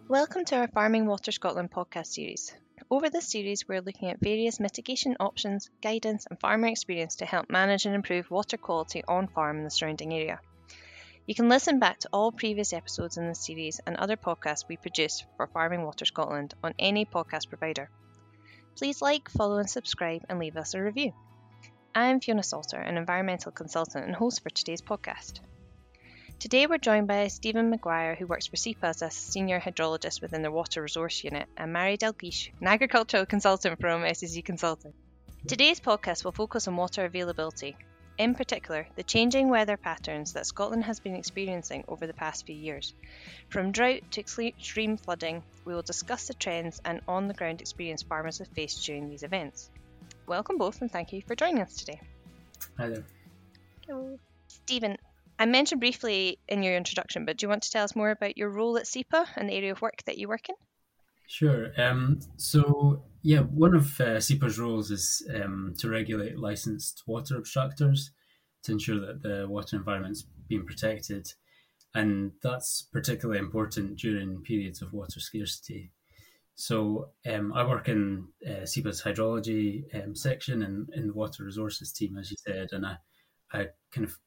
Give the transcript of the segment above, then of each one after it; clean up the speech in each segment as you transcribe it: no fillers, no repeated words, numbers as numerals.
Welcome to our Farming Water Scotland podcast series. Over this series, we're looking at various mitigation options, guidance, and farmer experience to help manage and improve water quality on farm in the surrounding area. You can listen back to all previous episodes in this series and other podcasts we produce for Farming Water Scotland on any podcast provider. Please like, follow, and subscribe, and leave us a review. I'm Fiona Salter, an environmental consultant and host for today's podcast. Today we're joined by Stephen Maguire, who works for SEPA as a senior hydrologist within their water resource unit, and Mary Dalglish, an agricultural consultant from SSE Consulting. Today's podcast will focus on water availability, in particular the changing weather patterns that Scotland has been experiencing over the past few years. From drought to extreme flooding, we will discuss the trends and on-the-ground experience farmers have faced during these events. Welcome both, and thank you for joining us today. Hi there. Hello. Stephen, I mentioned briefly in your introduction, but do you want to tell us more about your role at SEPA and the area of work that you work in? Sure. One of SEPA's roles is to regulate licensed water abstractors to ensure that the water environment's being protected. And that's particularly important during periods of water scarcity. So I work in SEPA's hydrology section and in the water resources team, as you said, and I kind of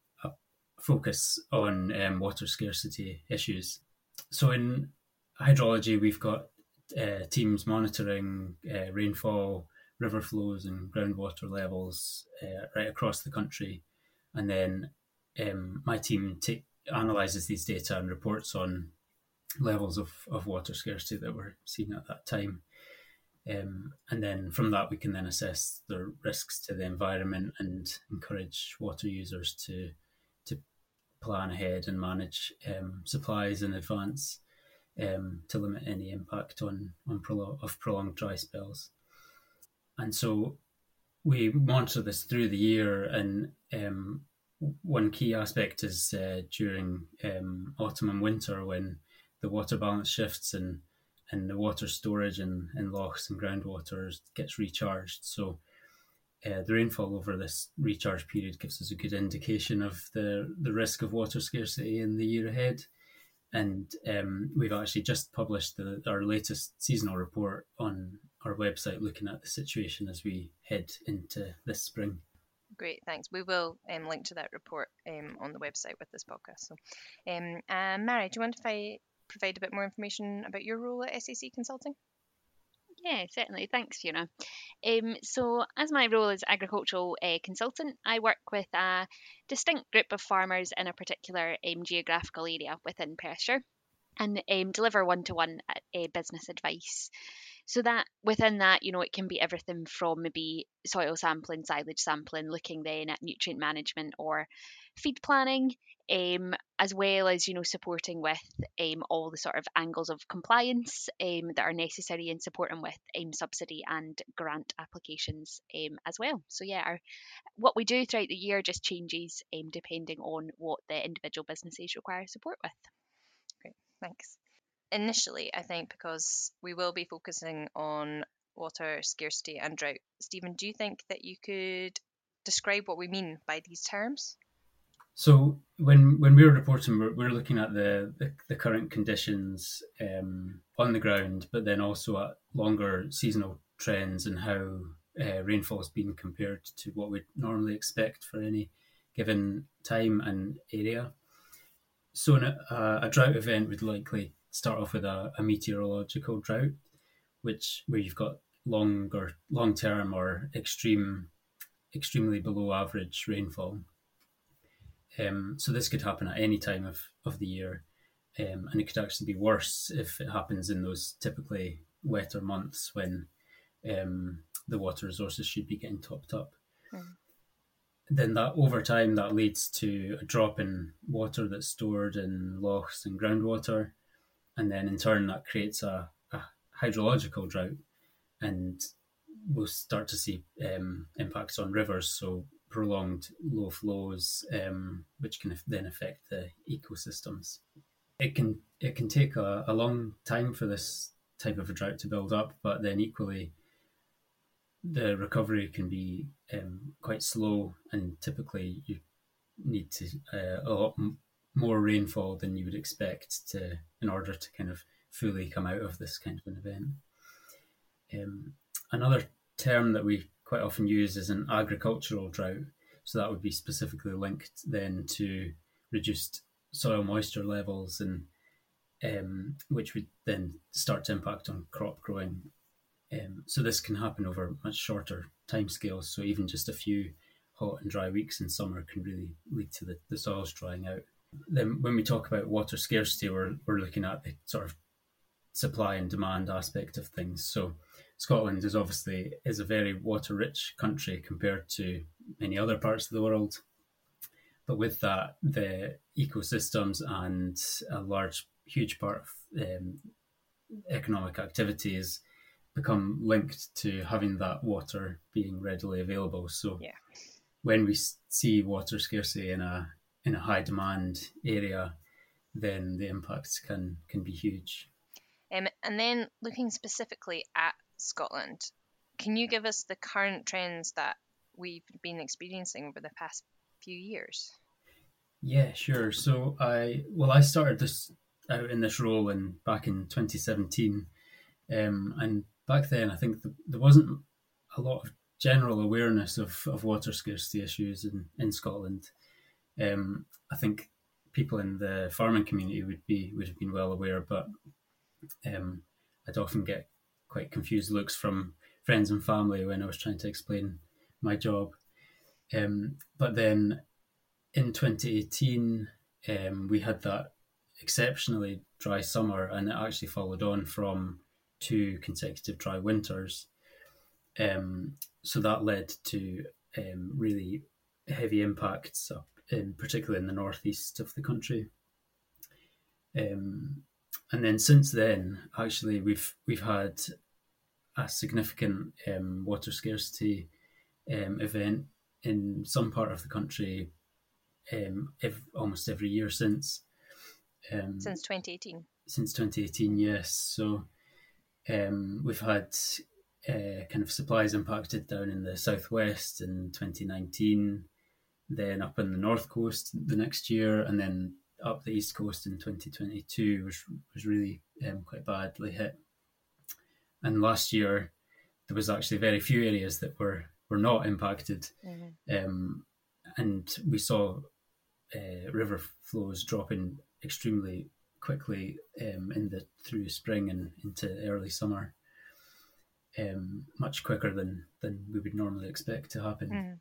focus on water scarcity issues. So in hydrology, we've got teams monitoring rainfall, river flows and groundwater levels right across the country. And then my team analyses these data and reports on levels of water scarcity that we're seeing at that time. And then from that, we can then assess the risks to the environment and encourage water users to plan ahead and manage supplies in advance to limit any impact on prolonged dry spells. And so we monitor this through the year, and one key aspect is during autumn and winter, when the water balance shifts and the water storage in lochs and groundwater gets recharged. So the rainfall over this recharge period gives us a good indication of the risk of water scarcity in the year ahead. And we've actually just published our latest seasonal report on our website, looking at the situation as we head into this spring. Great, thanks. We will link to that report on the website with this podcast. So, Mary, do you want to provide a bit more information about your role at SSE Consulting? Yeah, certainly. Thanks, Fiona. So as my role as agricultural consultant, I work with a distinct group of farmers in a particular geographical area within Perthshire and deliver one-to-one business advice. So that within that, it can be everything from maybe soil sampling, silage sampling, looking then at nutrient management or feed planning, as well as supporting with all the sort of angles of compliance that are necessary in supporting with subsidy and grant applications as well. So yeah, what we do throughout the year just changes depending on what the individual businesses require support with. Great, thanks. Initially, I think because we will be focusing on water scarcity and drought, Stephen, do you think that you could describe what we mean by these terms? So when we're reporting, we're looking at the current conditions on the ground, but then also at longer seasonal trends and how rainfall has been compared to what we'd normally expect for any given time and area. So a drought event would likely start off with a meteorological drought, where you've got long-term or extremely below average rainfall. So this could happen at any time of the year, and it could actually be worse if it happens in those typically wetter months when the water resources should be getting topped up. Then that over time that leads to a drop in water that's stored in lochs and groundwater, and then in turn that creates a hydrological drought, and we'll start to see impacts on rivers, so prolonged low flows, which can then affect the ecosystems. It can take a long time for this type of a drought to build up, but then equally the recovery can be quite slow, and typically you need to a lot more rainfall than you would expect in order to kind of fully come out of this kind of an event. Another term that we quite often use is an agricultural drought. So that would be specifically linked then to reduced soil moisture levels, and which would then start to impact on crop growing. So this can happen over much shorter timescales. So even just a few hot and dry weeks in summer can really lead to the soils drying out. Then when we talk about water scarcity, we're looking at the sort of supply and demand aspect of things. So Scotland is a very water rich country compared to many other parts of the world. But with that, the ecosystems and a huge part of economic activity has become linked to having that water being readily available. So when we see water scarcity in a high demand area, then the impacts can be huge. And then looking specifically at Scotland, can you give us the current trends that we've been experiencing over the past few years? Yeah, sure. So I started this out in this role back in 2017, and back then I think there wasn't a lot of general awareness of water scarcity issues in Scotland. I think people in the farming community would have been well aware, but I'd often get quite confused looks from friends and family when I was trying to explain my job. But then in 2018, we had that exceptionally dry summer, and it actually followed on from 2 consecutive dry winters. So that led to really heavy impacts, particularly in the northeast of the country. And then since then, actually, we've had a significant water scarcity event in some part of the country almost every year since. Since 2018? Since 2018, yes. So we've had kind of supplies impacted down in the southwest in 2019, then up on the north coast the next year, and then up the east coast in 2022 was really quite badly hit. And last year there was actually very few areas that were not impacted, and we saw river flows dropping extremely quickly through spring and into early summer, much quicker than we would normally expect to happen.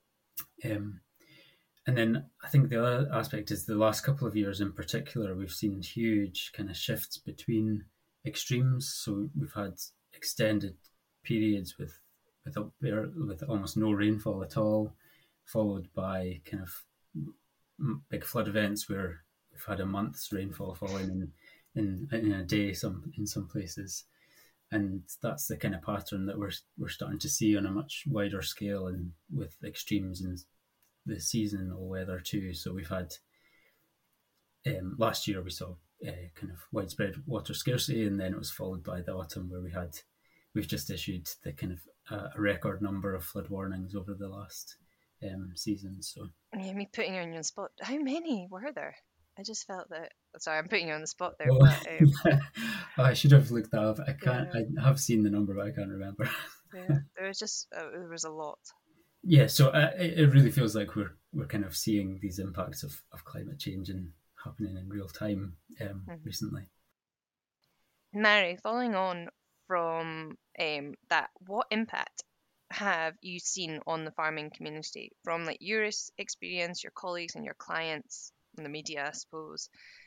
And then I think the other aspect is the last couple of years in particular, we've seen huge kind of shifts between extremes. So we've had extended periods with almost no rainfall at all, followed by kind of big flood events where we've had a month's rainfall falling in a day in some places. And that's the kind of pattern that we're starting to see on a much wider scale, and with extremes in the seasonal weather too. So we've had last year we saw kind of widespread water scarcity, and then it was followed by the autumn where we've just issued the kind of a record number of flood warnings over the last season. So me putting you on the spot. How many were there? I just felt that. Sorry, I'm putting you on the spot there. Oh. But, I should have looked that up. I can't. Yeah. I have seen the number, but I can't remember. Yeah, there was a lot. Yeah, so it really feels like we're kind of seeing these impacts of climate change and happening in real time recently. Mary, following on from that, what impact have you seen on the farming community from like your experience, your colleagues and your clients, and the media, I suppose,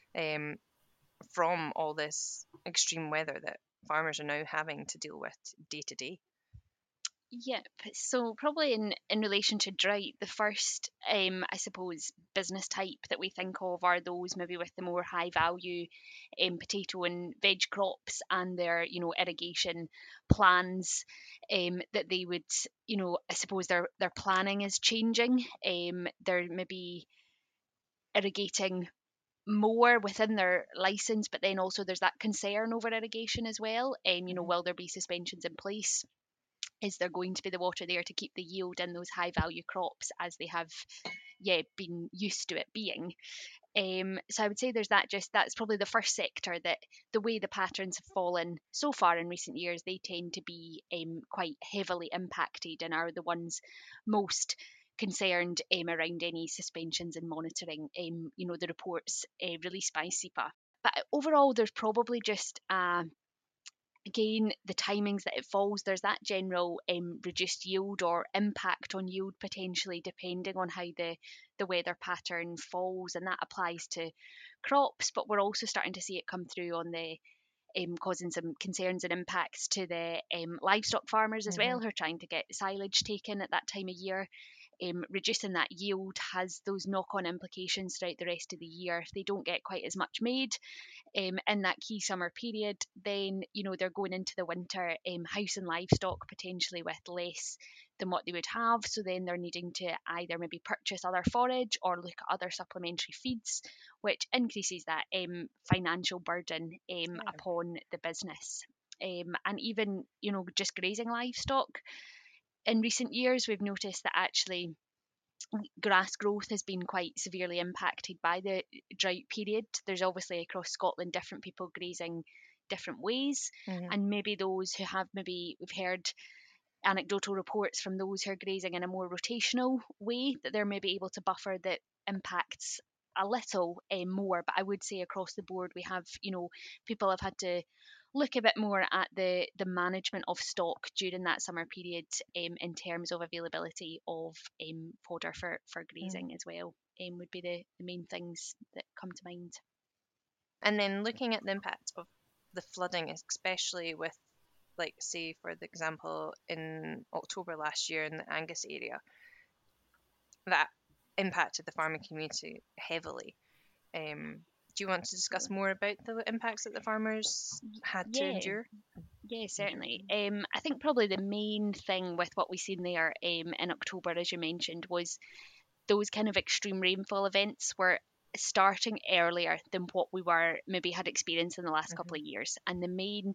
from all this extreme weather that farmers are now having to deal with day to day? Yep. So probably in relation to drought, the first, I suppose, business type that we think of are those maybe with the more high value potato and veg crops, and their, irrigation plans that they would, I suppose their planning is changing. They're maybe irrigating more within their license, but then also there's that concern over irrigation as well. Will there be suspensions in place? Is there going to be the water there to keep the yield in those high value crops as they have been used to it being? So I would say there's that's probably the first sector that the way the patterns have fallen so far in recent years, they tend to be quite heavily impacted and are the ones most concerned around any suspensions and monitoring, the reports released by SEPA. But overall, there's probably just again, the timings that it falls, there's that general reduced yield or impact on yield potentially, depending on how the weather pattern falls, and that applies to crops. But we're also starting to see it come through on the causing some concerns and impacts to the livestock farmers as well, who are trying to get silage taken at that time of year. Reducing that yield has those knock-on implications throughout the rest of the year. If they don't get quite as much made in that key summer period, then they're going into the winter house and livestock potentially with less than what they would have. So then they're needing to either maybe purchase other forage or look at other supplementary feeds, which increases that financial burden upon the business. And even just grazing livestock. In recent years, we've noticed that actually grass growth has been quite severely impacted by the drought period. There's obviously across Scotland different people grazing different ways, and maybe those who have we've heard anecdotal reports from those who are grazing in a more rotational way that they're maybe able to buffer the impacts a little more. But I would say across the board we have people have had to look a bit more at the management of stock during that summer period in terms of availability of fodder for grazing as well, would be the main things that come to mind. And then looking at the impact of the flooding, especially with, like, say, for the example, in October last year in the Angus area, that impacted the farming community heavily. Do you want to discuss more about the impacts that the farmers had to endure? Yeah, certainly. I think probably the main thing with what we seen there in October, as you mentioned, was those kind of extreme rainfall events were starting earlier than what we were maybe had experienced in the last couple of years. And the main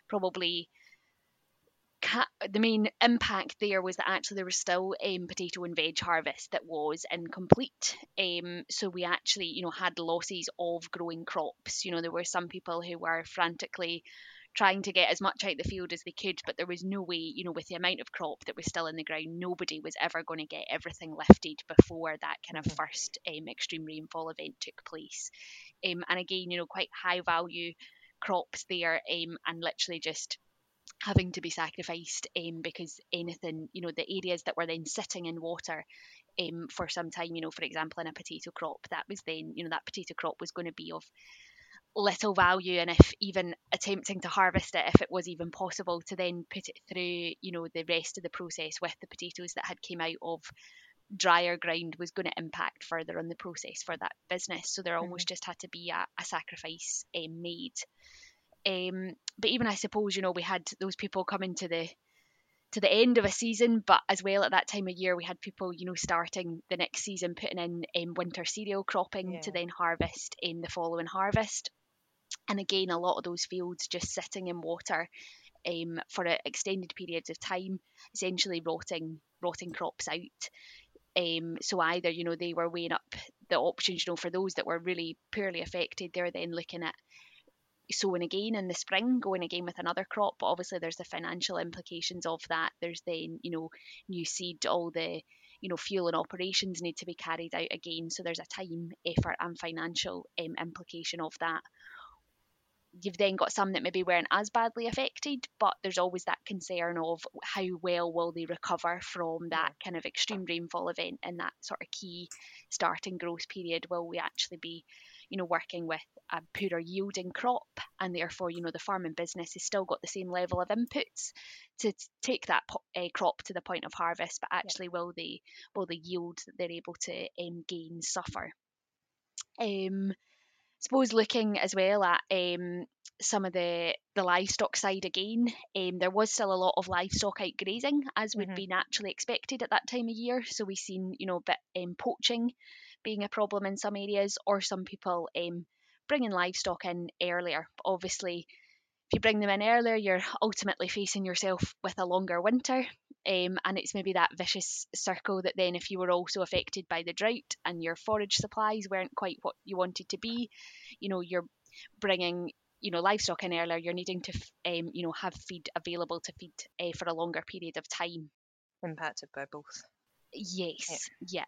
impact there was that actually there was still potato and veg harvest that was incomplete. So we actually, had losses of growing crops. There were some people who were frantically trying to get as much out the field as they could, but there was no way, with the amount of crop that was still in the ground, nobody was ever going to get everything lifted before that kind of first extreme rainfall event took place. And again, quite high value crops there, and literally just having to be sacrificed because anything, the areas that were then sitting in water for some time, for example, in a potato crop, that was then, that potato crop was going to be of little value, and if even attempting to harvest it, if it was even possible to then put it through, the rest of the process with the potatoes that had came out of drier ground, was going to impact further on the process for that business. So there almost just had to be a sacrifice made. But even I suppose, we had those people coming to the end of a season, but as well at that time of year we had people, starting the next season, putting in winter cereal cropping to then harvest in the following harvest. And again, a lot of those fields just sitting in water for extended periods of time, essentially rotting crops out. So either, they were weighing up the options, for those that were really poorly affected, they're then looking at sowing again in the spring, going again with another crop. But obviously there's the financial implications of that. There's then, new seed, all the, fuel and operations need to be carried out again. So there's a time, effort and financial implication of that. You've then got some that maybe weren't as badly affected, but there's always that concern of how well will they recover from that kind of extreme rainfall event in that sort of key starting growth period. Will we actually be, working with a poorer yielding crop, and therefore, the farming business has still got the same level of inputs to take that crop to the point of harvest, but actually will the yield that they're able to gain suffer? Suppose looking as well at some of the livestock side again, there was still a lot of livestock out grazing, as would be naturally expected at that time of year. So we've seen, a bit poaching being a problem in some areas, or some people bringing livestock in earlier. But obviously, you bring them in earlier, you're ultimately facing yourself with a longer winter. And it's maybe that vicious circle that then, if you were also affected by the drought and your forage supplies weren't quite what you wanted to be, you're bringing livestock in earlier, you're needing to have feed available to feed for a longer period of time. Impacted by both. Yes. Yep.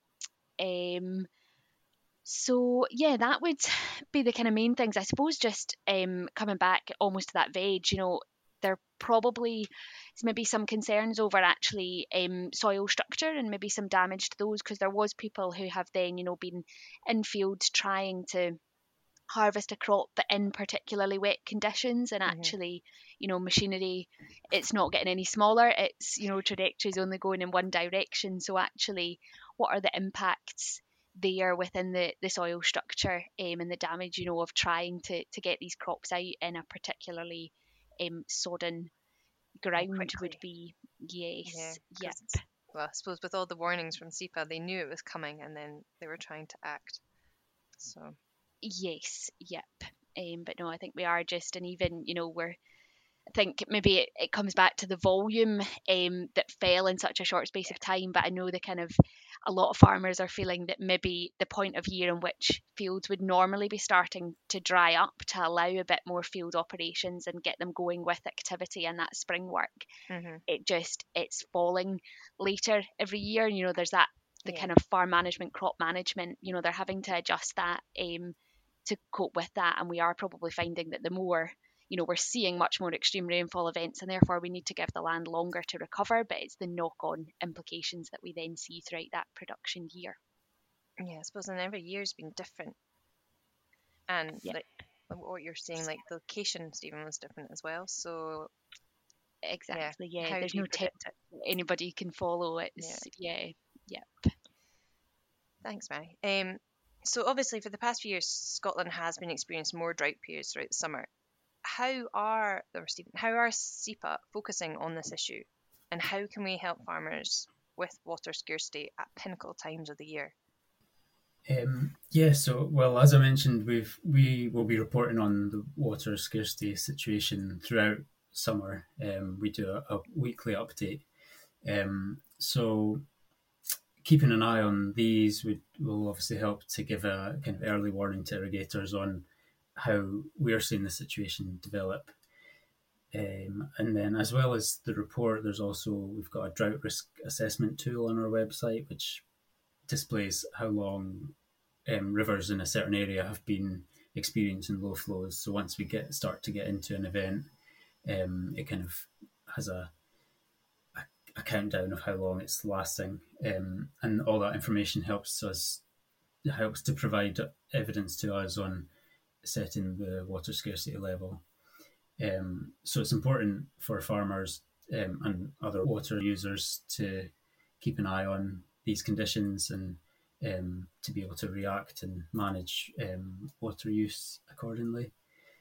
So yeah, that would be the kind of main things, I suppose. Just coming back almost to that veg, there probably is maybe some concerns over actually soil structure and maybe some damage to those, because there was people who have then been in field trying to harvest a crop but in particularly wet conditions, and actually machinery, it's not getting any smaller, it's trajectory's only going in one direction. So actually, what are the impacts there within the soil structure, and the damage of trying to get these crops out in a particularly sodden ground would be. Yes. Yep. Well, I suppose with all the warnings from SEPA, they knew it was coming and then they were trying to act. So yes. Yep. But no, I think we are just, and even I think maybe it comes back to the volume that fell in such a short space of time. But I know a lot of farmers are feeling that maybe the point of year in which fields would normally be starting to dry up to allow a bit more field operations and get them going with activity and that spring work, it's falling later every year. There's the kind of farm management, crop management, they're having to adjust that to cope with that. And we are probably finding that the more we're seeing much more extreme rainfall events, and therefore we need to give the land longer to recover, but it's the knock-on implications that we then see throughout that production year. Yeah, I suppose, and every year's been different. And like what you're saying, like the location, Stephen, was different as well. So exactly, there's no tip anybody can follow. It's Yep. Thanks, Mary. So obviously for the past few years, Scotland has been experiencing more drought periods throughout the summer. How are SEPA focusing on this issue, and how can we help farmers with water scarcity at pinnacle times of the year? So as I mentioned, we will be reporting on the water scarcity situation throughout summer. We do a weekly update. So keeping an eye on these will obviously help to give a kind of early warning to irrigators on how we're seeing the situation develop. And then, as well as the report, we've got a drought risk assessment tool on our website, which displays how long rivers in a certain area have been experiencing low flows. So once we start to get into an event, it kind of has a countdown of how long it's lasting, and all that information helps to provide evidence to us on setting the water scarcity level. So it's important for farmers and other water users to keep an eye on these conditions and to be able to react and manage water use accordingly.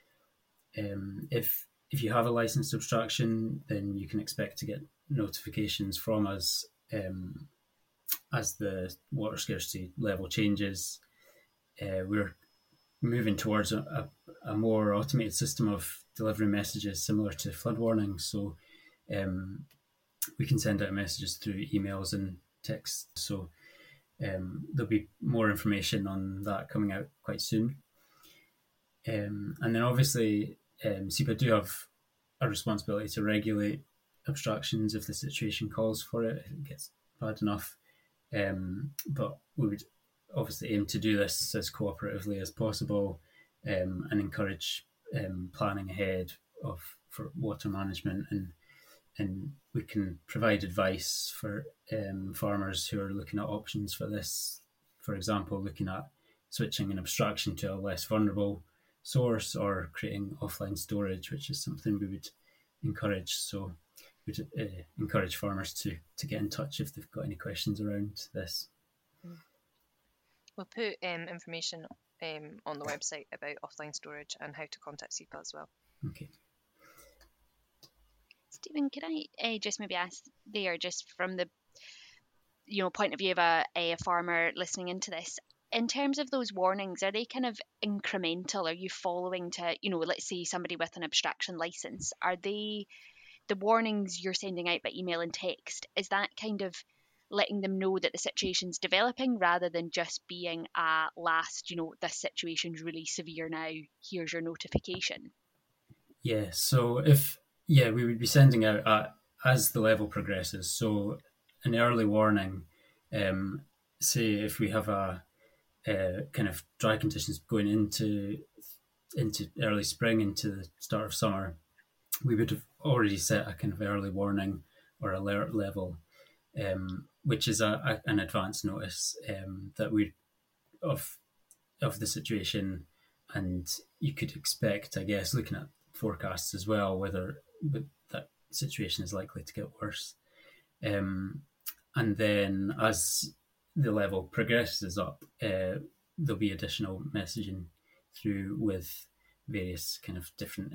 If you have a licensed abstraction, then you can expect to get notifications from us as the water scarcity level changes. We're moving towards a more automated system of delivering messages similar to flood warnings. So we can send out messages through emails and text. So there'll be more information on that coming out quite soon. And then obviously SEPA do have a responsibility to regulate abstractions if the situation calls for it, if it gets bad enough. But we would obviously aim to do this as cooperatively as possible, and encourage planning ahead for water management, and we can provide advice for farmers who are looking at options for this. For example, looking at switching an abstraction to a less vulnerable source or creating offline storage, which is something we would encourage. So we'd encourage farmers to get in touch if they've got any questions around this. We'll put information on the website about offline storage and how to contact SEPA as well. Okay. Stephen, can I just maybe ask there, just from the point of view of a farmer listening into this, in terms of those warnings, are they kind of incremental? Are you following to, let's say somebody with an abstraction license, are they the warnings you're sending out by email and text? Is that kind of letting them know that the situation's developing rather than just being a last, this situation's really severe now, here's your notification? Yeah, so we would be sending out as the level progresses. So an early warning, say if we have a kind of dry conditions going into early spring, into the start of summer, we would have already set a kind of early warning or alert level, which is an advance notice that we of the situation, and you could expect, I guess, looking at forecasts as well, whether that situation is likely to get worse. And then as the level progresses up, there'll be additional messaging through with various kind of different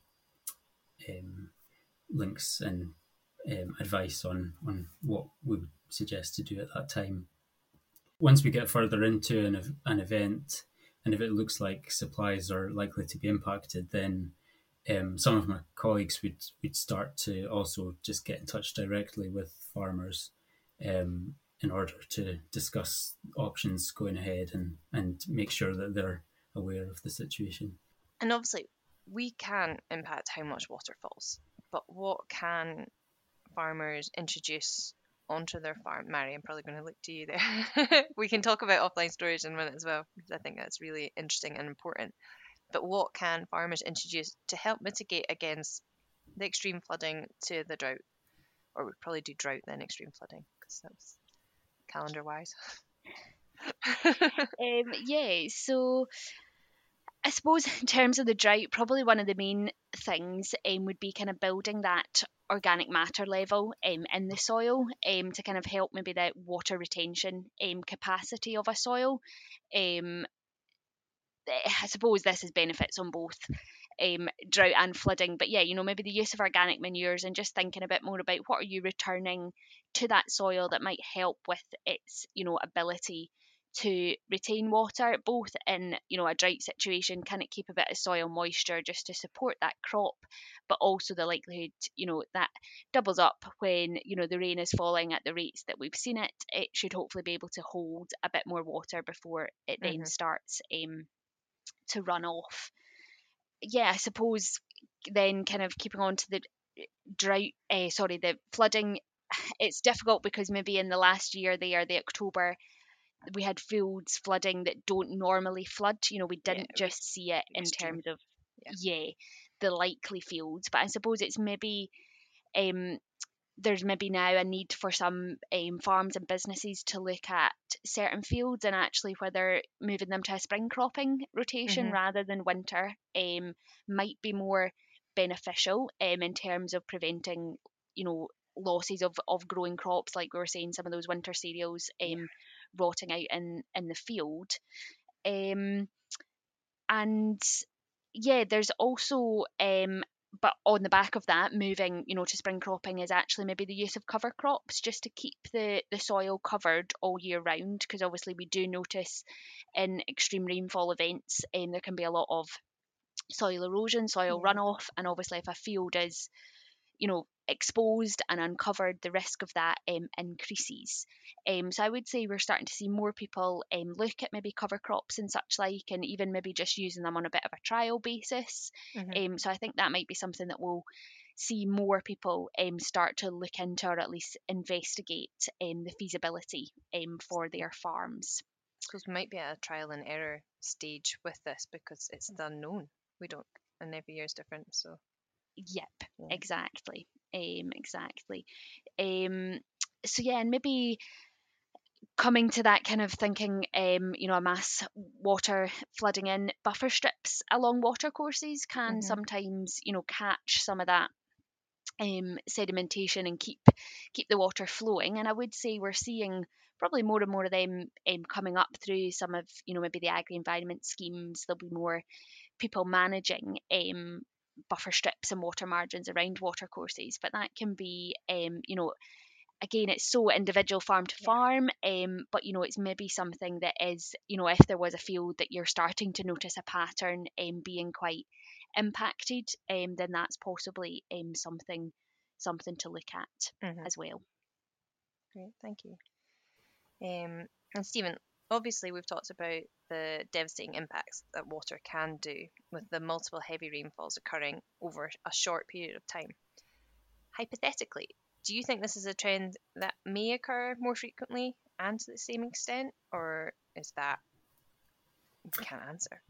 links and advice on what we would suggest to do at that time. Once we get further into an event, and if it looks like supplies are likely to be impacted, then some of my colleagues would start to also just get in touch directly with farmers in order to discuss options going ahead and make sure that they're aware of the situation. And obviously, we can impact how much water falls, but what can farmers introduce onto their farm? Mary, I'm probably going to look to you there. We can talk about offline storage in a minute as well, because I think that's really interesting and important. But what can farmers introduce to help mitigate against the extreme flooding to the drought? Or we'd probably do drought then extreme flooding, because that's calendar wise. So I suppose in terms of the drought, probably one of the main things would be kind of building that organic matter level in the soil to kind of help maybe the water retention capacity of a soil. I suppose this has benefits on both drought and flooding, but yeah, maybe the use of organic manures and just thinking a bit more about what are you returning to that soil that might help with its ability to retain water, both in a drought situation, can it keep a bit of soil moisture just to support that crop, but also the likelihood that doubles up when the rain is falling at the rates that we've seen it should hopefully be able to hold a bit more water before it then starts to run off. Yeah, I suppose then kind of keeping on to the the flooding, it's difficult because maybe in the last year there, the October, we had fields flooding that don't normally flood. We didn't just see it in terms of the likely fields, but I suppose it's maybe there's maybe now a need for some farms and businesses to look at certain fields and actually whether moving them to a spring cropping rotation rather than winter might be more beneficial in terms of preventing, losses of growing crops, like we were saying, some of those winter cereals rotting out in the field. And yeah, there's also but on the back of that, moving to spring cropping is actually maybe the use of cover crops just to keep the soil covered all year round, because obviously we do notice in extreme rainfall events there can be a lot of soil erosion, soil runoff, and obviously if a field is exposed and uncovered, the risk of that increases. So I would say we're starting to see more people look at maybe cover crops and such like, and even maybe just using them on a bit of a trial basis. So I think that might be something that we'll see more people start to look into, or at least investigate the feasibility for their farms. Because we might be at a trial and error stage with this because it's the unknown. We don't, and every year is different. So Yep, exactly. So yeah, and maybe coming to that kind of thinking, a mass water flooding in, buffer strips along watercourses can sometimes, catch some of that sedimentation and keep the water flowing. And I would say we're seeing probably more and more of them coming up through some of, maybe the agri-environment schemes. There'll be more people managing buffer strips and water margins around watercourses, but that can be again, it's so individual farm to farm, but it's maybe something that is, if there was a field that you're starting to notice a pattern being quite impacted, then that's possibly something to look at as well. Great, thank you. And Stephen, obviously we've talked about the devastating impacts that water can do with the multiple heavy rainfalls occurring over a short period of time. Hypothetically, do you think this is a trend that may occur more frequently and to the same extent, or is that you can't answer?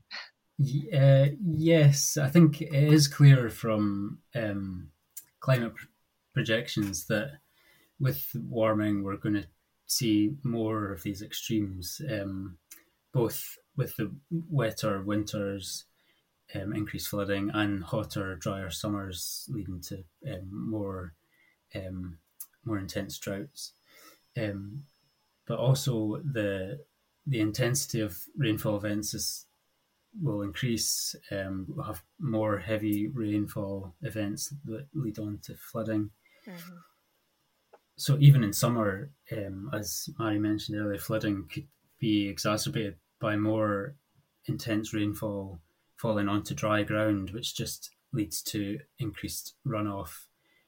Yes, I think it is clear from climate projections that with warming we're going to see more of these extremes, both with the wetter winters, increased flooding, and hotter, drier summers leading to more intense droughts. But also the intensity of rainfall events will increase. We'll have more heavy rainfall events that lead on to flooding. Mm-hmm. So even in summer, as Mary mentioned earlier, flooding could be exacerbated by more intense rainfall falling onto dry ground, which just leads to increased runoff,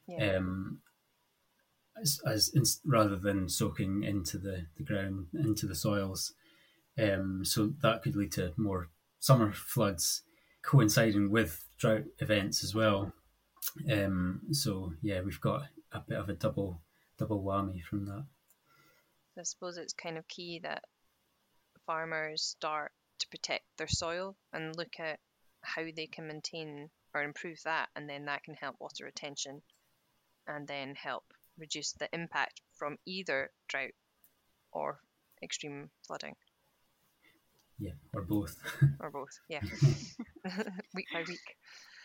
rather than soaking into the ground, into the soils. So that could lead to more summer floods coinciding with drought events as well. So yeah, we've got a bit of a double whammy from that. I suppose it's kind of key that farmers start to protect their soil and look at how they can maintain or improve that, and then that can help water retention and then help reduce the impact from either drought or extreme flooding. Yeah, or both. Or both, yeah. Week by week.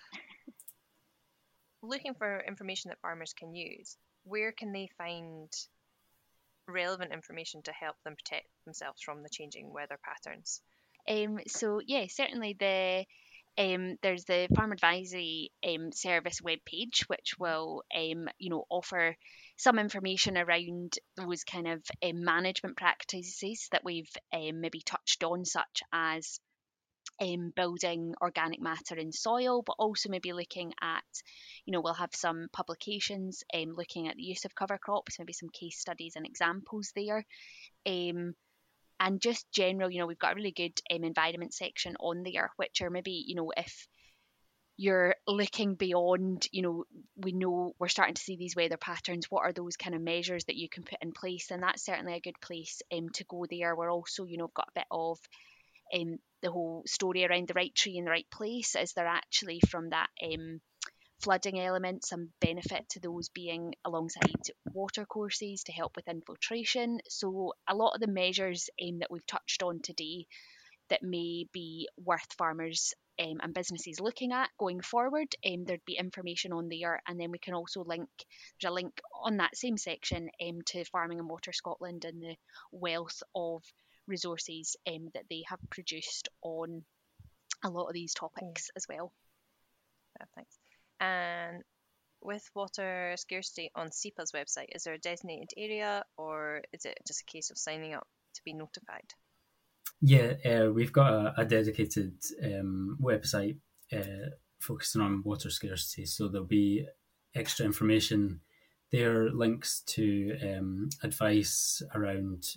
Looking for information that farmers can use, where can they find relevant information to help them protect themselves from the changing weather patterns? So yeah, certainly there's the Farm Advisory Service webpage, which will offer some information around those kind of management practices that we've maybe touched on, such as building organic matter in soil, but also maybe looking at, we'll have some publications looking at the use of cover crops, maybe some case studies and examples there. And just general, we've got a really good environment section on there, which are maybe, if you're looking beyond, we know we're starting to see these weather patterns, what are those kind of measures that you can put in place? And that's certainly a good place to go there. We're also, got a bit of the whole story around the right tree in the right place. Is there actually, from that flooding element, some benefit to those being alongside water courses to help with infiltration? So a lot of the measures that we've touched on today that may be worth farmers and businesses looking at going forward, there'd be information on there, and then we can also there's a link on that same section to Farming and Water Scotland and the wealth of resources that they have produced on a lot of these topics as well. Thanks. And with water scarcity on SEPA's website, is there a designated area, or is it just a case of signing up to be notified? Yeah, we've got a dedicated website focusing on water scarcity, so there'll be extra information there, links to advice around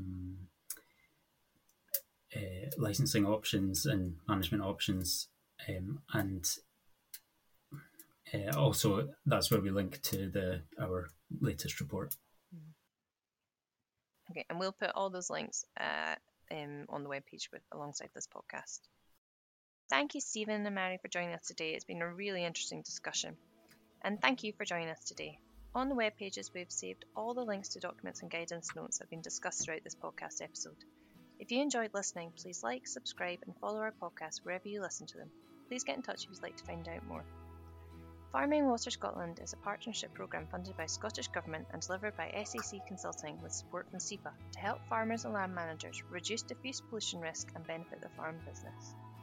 licensing options and management options, and also that's where we link to our latest report. Okay, and we'll put all those links on the webpage alongside this podcast. Thank you, Stephen and Mary, for joining us today. It's been a really interesting discussion. And thank you for joining us today. On the web pages, we've saved all the links to documents and guidance notes that have been discussed throughout this podcast episode. If you enjoyed listening, please like, subscribe, and follow our podcast wherever you listen to them. Please get in touch if you'd like to find out more. Farming and Water Scotland is a partnership programme funded by Scottish Government and delivered by SAC Consulting with support from SEPA to help farmers and land managers reduce diffuse pollution risk and benefit their farm business.